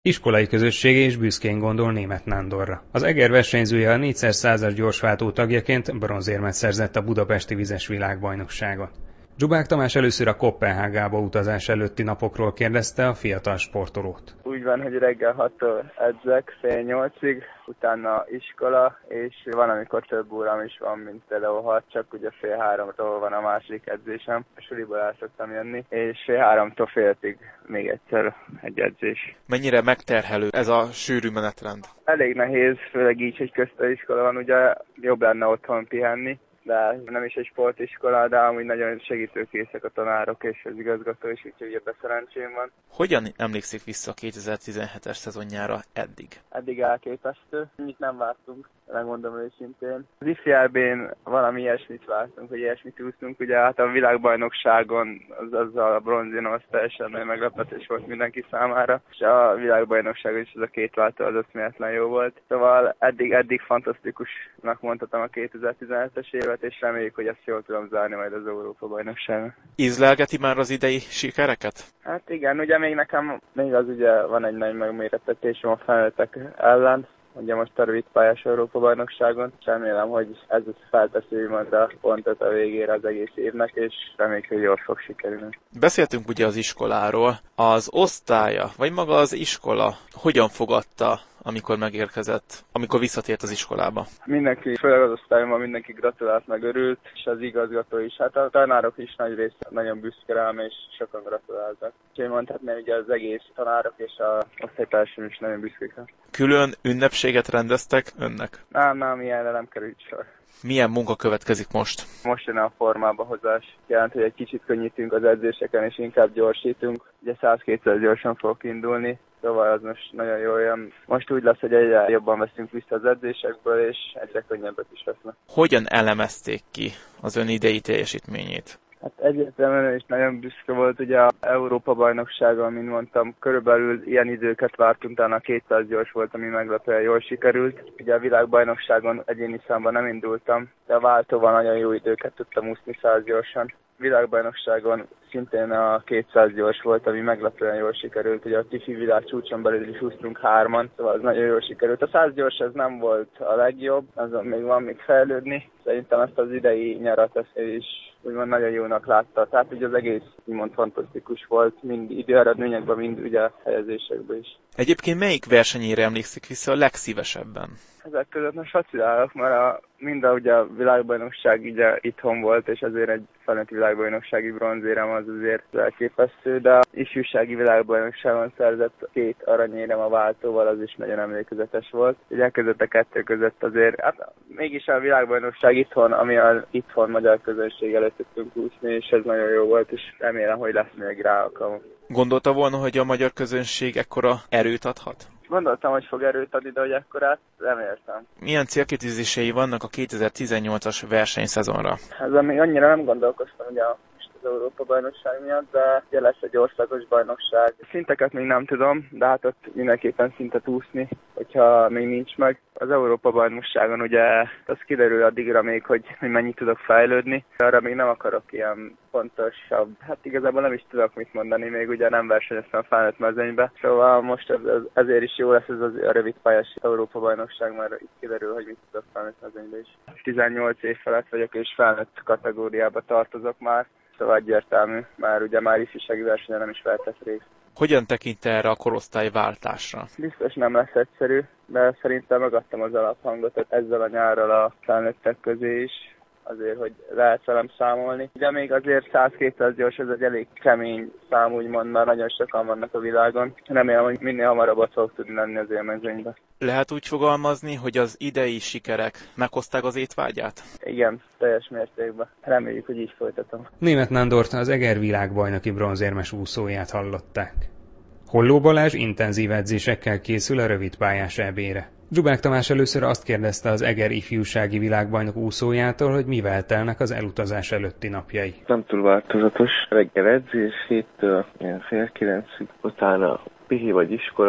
Iskolai közösség és büszkén gondol Németh Nándorra. Az Eger versenyzője a 4x100-as gyorsváltó tagjaként bronzérmet szerzett a budapesti vizes világbajnokságon. Dzsubák Tamás először a Koppenhágába utazás előtti napokról kérdezte a fiatal sportolót. Úgy van, hogy reggel 6-tól edzek fél 8-ig, utána iskola, és van, amikor több órám is van, mint például 6, csak ugye fél 3-tól van a második edzésem. A suliból el szoktam jönni, és fél 3-tól fél 5-ig még egyszer egy edzés. Mennyire megterhelő ez a sűrű menetrend? Elég nehéz, főleg így, hogy közteriskola van, ugye jobb lenne otthon pihenni. De nem is egy sportiskola, de amúgy nagyon segítőkészek a tanárok és az igazgató is, úgyhogy ebben szerencsém van. Hogyan emlékszik vissza a 2017-es szezonjára eddig? Eddig elképesztő. Mit nem vártunk, megmondom őszintén. Az ifjában valami ilyesmit vártunk, hogy ilyesmit úsztunk. Ugye hát a világbajnokságon az a bronzénom az teljesen nagy meglepetés volt mindenki számára. És a világbajnokságon is az a két váltó az eszméletlen jó volt. Szóval eddig fantasztikusnak mondhatom a 2017-es évet, és reméljük, hogy ezt jól tudom zárni majd az Európa-bajnokságon. Ízlelgeti már az idei sikereket? Hát igen, ugye még az ugye van egy nagy megmérettetésem a felnőttek ellen, ugye most a rövidpályás Európa-bajnokságon. Remélem, hogy ez felteszi úgymond a pontot a végére az egész évnek, és reméljük, hogy jól fog sikerülni. Beszéltünk ugye az iskoláról. Az osztálya, vagy maga az iskola hogyan fogadta, amikor megérkezett, amikor visszatért az iskolába? Mindenki, főleg az osztályomban mindenki gratulált, meg örült, és az igazgató is. Hát a tanárok is nagy része nagyon büszke rám, és sokan gratuláltak. Úgyhogy mondhatnám, hogy az egész tanárok és az osztálytársam is nagyon büszkék. Külön ünnepséget rendeztek önnek? Nem, ilyenre nem került sor. Milyen munka következik most? Most jön a formába hozás. Jelent, hogy egy kicsit könnyítünk az edzéseken, és inkább gyorsítunk. Ugye 100-200 gyorsan fogok indulni, szóval az most nagyon jól jön. Most úgy lesz, hogy egyre jobban veszünk vissza az edzésekből, és egyre könnyebbek is lesznek. Hogyan elemezték ki az ön idei teljesítményét? Hát egyértelműen is nagyon büszke volt, ugye a Európa-bajnokságon, mint mondtam, körülbelül ilyen időket vártunk, talán a 200 gyors volt, ami meglepően jól sikerült. Ugye a világbajnokságon egyéni számban nem indultam, de a váltóval nagyon jó időket tudtam úszni 100 gyorsan. Világbajnokságon szintén a 200 gyors volt, ami meglepően jól sikerült. Ugye a tifi világ csúcson belül is úsztunk 3-an, szóval az nagyon jól sikerült. A 100 gyors ez nem volt a legjobb, azon még van még fejlődni. Szerintem ezt az idei nyarat ezt is úgymond nagyon jónak látta. Tehát ugye az egész úgymond fantasztikus volt, mind időeredményekben, mind ugye helyezésekben is. Egyébként melyik versenyére emlékszik vissza a legszívesebben? Ezek között most vacilálok, mert ugye a világbajnokság ugye itthon volt, és azért egy felnőtt világbajnoksági bronzérem az azért elképesztő, de a ifjúsági világbajnokságon szerzett 2 aranyérem a váltóval, az is nagyon emlékezetes volt. Ugye között a 2 között azért, hát mégis a világbajnokság itthon, ami az itthon magyar közönség előtt tudtunk úszni, és ez nagyon jó volt, és remélem, hogy lesz még rá alkalom. Gondolta volna, hogy a magyar közönség ekkora erőt adhat? Gondoltam, hogy fog erőt adni, de hogy ekkorát reméltem. Milyen célkitűzései vannak a 2018-as versenyszezonra? Ezzel még annyira nem gondolkoztam, ugye az Európa-bajnokság miatt, de ugye lesz egy országos bajnokság. Szinteket még nem tudom, de hát ott mindenképpen szintet úszni, hogyha még nincs meg. Az Európa-bajnokságon ugye az kiderül addigra még, hogy mennyit tudok fejlődni. Arra még nem akarok ilyen pontosabb. Hát igazából nem is tudok mit mondani, még ugye nem versenyeztem a felnőtt mezőnybe. Szóval most ezért is jó lesz ez a rövidpályás Európa-bajnokság, mert itt kiderül, hogy mit tudok felnőtt mezőnybe is. 18 év felett vagyok, és felnőtt kategóriába tartozok már. Szóval egyértelmű, már ugye már ifjúsági versenyen nem is vehetett részt. Hogyan tekint erre a korosztályváltásra? Biztos nem lesz egyszerű, de szerintem megadtam az alaphangot ezzel a nyárral a felnőttek közé is, azért, hogy lehet velem számolni. Ugye még azért 100-200 gyors, ez egy elég kemény szám, úgymond, mert nagyon sokan vannak a világon. Remélem, hogy minél hamarabb ott fog tudni lenni az élmezőnybe. Lehet úgy fogalmazni, hogy az idei sikerek meghozták az étvágyát? Igen, teljes mértékben. Reméljük, hogy így folytatom. Németh Nándort, az Eger világbajnoki bronzérmes úszóját hallották. Holló Balázs intenzív edzésekkel készül a rövidpályás EB-re. Dzsubák Tamás először azt kérdezte az Eger ifjúsági világbajnok úszójától, hogy mivel telnek az elutazás előtti napjai. Nem túl változatos. Reggel edzés, 7-től fél 9-ig, utána pihi vagy iskola,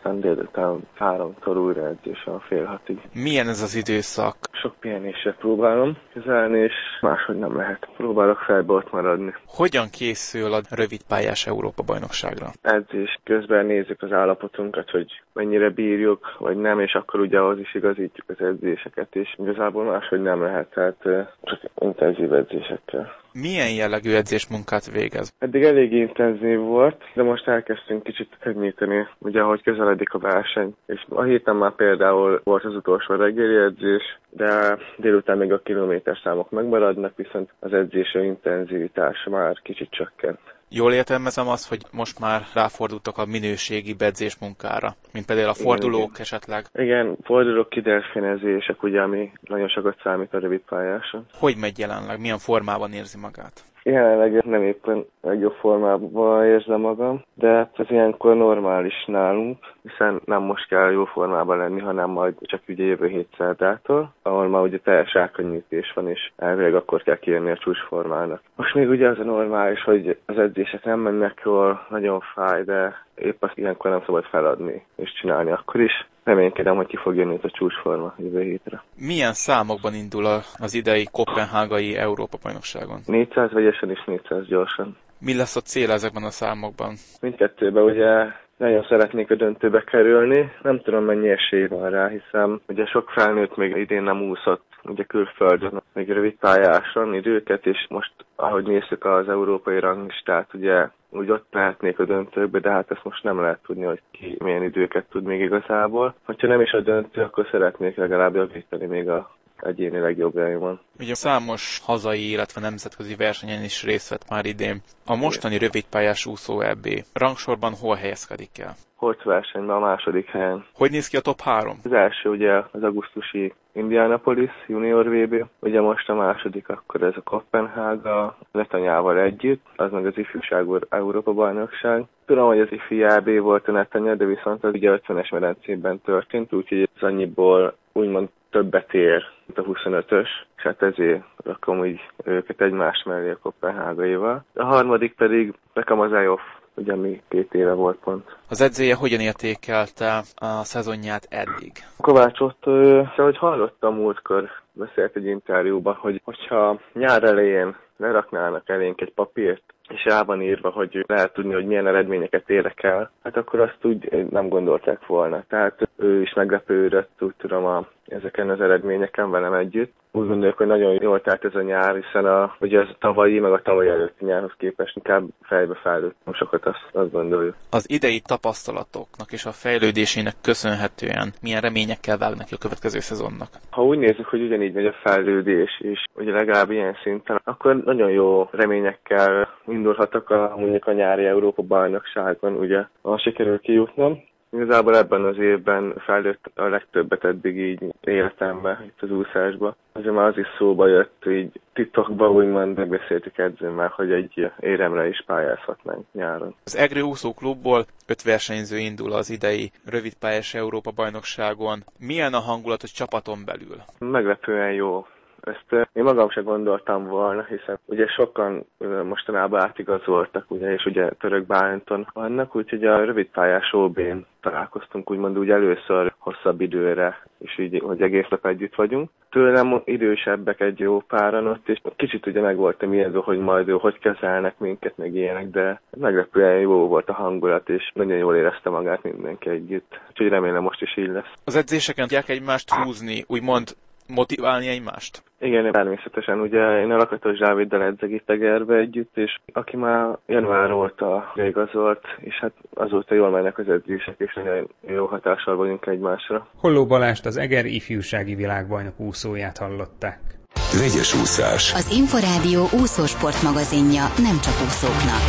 aztán délután 3-tól újra edzés van fél 6-ig. Milyen ez az időszak? Sok pihenésre próbálom kezelni, és máshogy nem lehet. Próbálok fejbe ott maradni. Hogyan készül a rövidpályás Európa-bajnokságra? Edzés közben nézzük az állapotunkat, hogy mennyire bírjuk, vagy nem, és akkor ugye ahhoz is igazítjuk az edzéseket, és igazából máshogy nem lehet, tehát csak intenzív edzésekkel. Milyen jellegű edzésmunkát végez? Eddig elég intenzív volt, de most elkezdtünk kicsit könnyíteni, ugye ahogy közeledik a verseny. És a héten már például volt az utolsó reggeli edzés, de délután még a kilométerszámok megmaradnak, viszont az edzések intenzivitása már kicsit csökkent. Jól értelmezem azt, hogy most már ráfordultak a minőségi edzésmunkára, mint például a fordulók igen. Esetleg? Igen, fordulók, kidelfinezések, ugye, ami nagyon sokat számít a rövidpályáson. Hogy megy jelenleg? Milyen formában érzi magát? Jelenleg nem éppen legjobb formában érzem magam, de ez ilyenkor normális nálunk, hiszen nem most kell jó formában lenni, hanem majd csak ugye jövő hét szerdától, ahol már ugye teljes elkönnyítés van, és elvileg akkor kell kijönni a csúcsformának. Most még ugye az a normális, hogy az edzések nem mennek jól, nagyon fáj, de épp azt ilyenkor nem szabad feladni és csinálni akkor is. Reménykedem, hogy ki fog jönni a csúcsforma jövő hétre. Milyen számokban indul az idei koppenhágai Európa-bajnokságon? 400 vegyesen és 400 gyorsan. Mi lesz a cél ezekben a számokban? Mindkettőben ugye nagyon szeretnék a döntőbe kerülni. Nem tudom, mennyi esély van rá, hiszen ugye sok felnőtt még idén nem úszott ugye külföldön, még rövidpályáson időket, és most ahogy nézzük az európai ranglistát, ugye úgy ott lehetnék a döntőkbe, de hát ezt most nem lehet tudni, hogy ki milyen időket tud még igazából. Ha nem is a döntő, akkor szeretnék legalább javítani még a egyéni legjobbjaimon. Ugye számos hazai, illetve nemzetközi versenyen is részt vett már idén. A mostani rövidpályás úszó EB rangsorban hol helyezkedik el? Holt versenyben a második helyen. Hogy néz ki a top 3? Az első ugye az augusztusi Indianapolis Junior VB, ugye most a második akkor ez a Koppenhága Netanyával együtt, az meg az ifjúság Európa-bajnokság. Tudom, hogy az ifi EB volt a Netanya, de viszont az ugye 50-es medencében történt, úgyhogy ez annyiból úgymond többet ér, mint a 25-ös, és hát ezért rakom így őket egymás mellé a Koppenhágaival. A harmadik pedig nekem az EOF, ugye mi 2 éve volt pont. Az edzője hogyan értékelte a szezonját eddig? Kovács Otto, ahogy hallottam múltkor, beszélt egy interjúban, hogyha nyár elején leraknának elénk egy papírt, és rá van írva, hogy lehet tudni, hogy milyen eredményeket érek el, hát akkor azt úgy nem gondolták volna. Tehát ő is meglepődött, úgy tudom, ezeken az eredményeken velem együtt. Úgy gondoljuk, hogy nagyon jól telt ez a nyár, hiszen ugye az tavalyi, meg a tavaly előtti nyárhoz képest inkább fejbe fejlődtünk sokat, azt gondoljuk. Az idei tapasztalatoknak és a fejlődésének köszönhetően milyen reményekkel vár neki a következő szezonnak? Ha úgy nézzük, hogy ugyanígy megy a fejlődés, és ugye legalább ilyen szinten, akkor nagyon jó reményekkel indulhatok mondjuk a nyári Európa-bajnokságon, ugye, ha sikerül kijutnom. Igazából ebben az évben fejlődött a legtöbbet eddig így életemben, itt az úszásban. Azért már az is szóba jött, így titokban úgymond megbeszéltük edzőmmel, hogy egy éremre is pályázhatnánk nyáron. Az Egrő úszó klubból 5 versenyző indul az idei rövidpályás Európa-bajnokságon. Milyen a hangulat a csapaton belül? Meglepően jó. Ezt én magam sem gondoltam volna, hiszen ugye sokan mostanában átigazoltak, ugye, és ugye Török Bálinton vannak, úgyhogy a rövidpályás OB-n találkoztunk úgymond úgy először hosszabb időre, és így, hogy egész nap együtt vagyunk. Tőlem idősebbek egy jó páran ott, és kicsit ugye meg voltam ilyen, hogy majd hogy kezelnek minket, meg ilyenek, de meglepően jó volt a hangulat, és nagyon jól érezte magát mindenki együtt. Úgyhogy remélem most is így lesz. Az edzéseken tudják egymást húzni, úgymond motiválni egymást? Igen, természetesen. Ugye én a Lakatos Dáviddal edzek itt Egerbe együtt, és aki már január óta igazolt, és hát azóta jól mennek az edzések, és nagyon jó hatással vagyunk egymásra. Holló Balást, az Eger ifjúsági világbajnok úszóját hallották. Vegyes úszás. Az Inforádió úszósport magazinja nem csak úszóknak.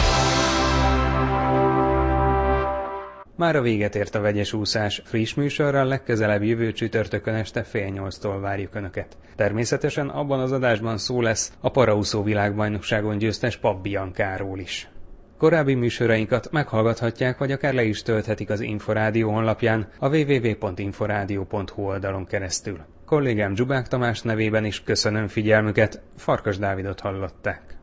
Már a véget ért a vegyes úszás. Friss műsorral legközelebb jövő csütörtökön este 7:30-tól várjuk Önöket. Természetesen abban az adásban szó lesz a paraúszó világbajnokságon győztes Papp Biankáról is. Korábbi műsorainkat meghallgathatják, vagy akár le is tölthetik az Inforádió honlapján a www.inforadio.hu oldalon keresztül. Kollégám Zsubák Tamás nevében is köszönöm figyelmüket, Farkas Dávidot hallották.